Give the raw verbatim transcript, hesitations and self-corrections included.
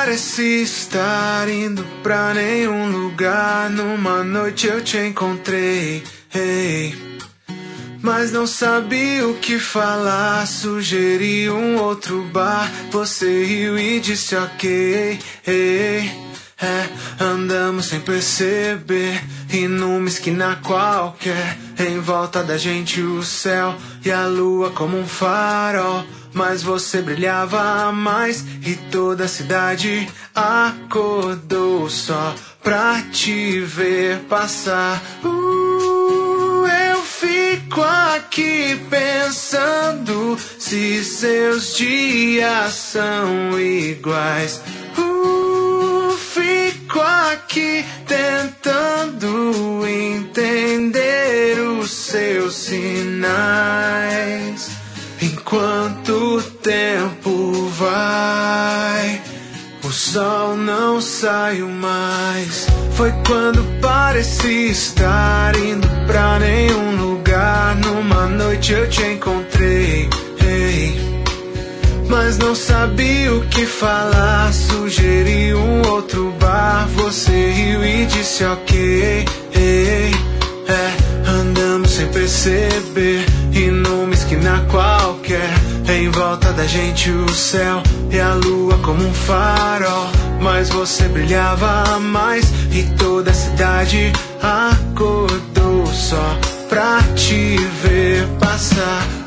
parece estar indo pra nenhum lugar. Numa noite eu te encontrei, hey, mas não sabia o que falar. Sugeri um outro bar, você riu e disse ok, hey, é, andamos sem perceber e numa esquina qualquer. Em volta da gente o céu e a lua como um farol, mas você brilhava mais e toda a cidade acordou só pra te ver passar. Uh, eu fico aqui pensando se seus dias são iguais. Uh, fico aqui tentando entender os seus sinais. Enquanto o tempo vai, o sol não saiu mais. Foi quando pareci estar indo pra nenhum lugar. Numa noite eu te encontrei, hey, mas não sabia o que falar. Sugeri um outro bar, você riu e disse ok, hey, é, andamos sem perceber e numa esquina qualquer. Em volta da gente o céu e a lua como um farol, mas você brilhava mais e toda a cidade acordou só pra te ver passar.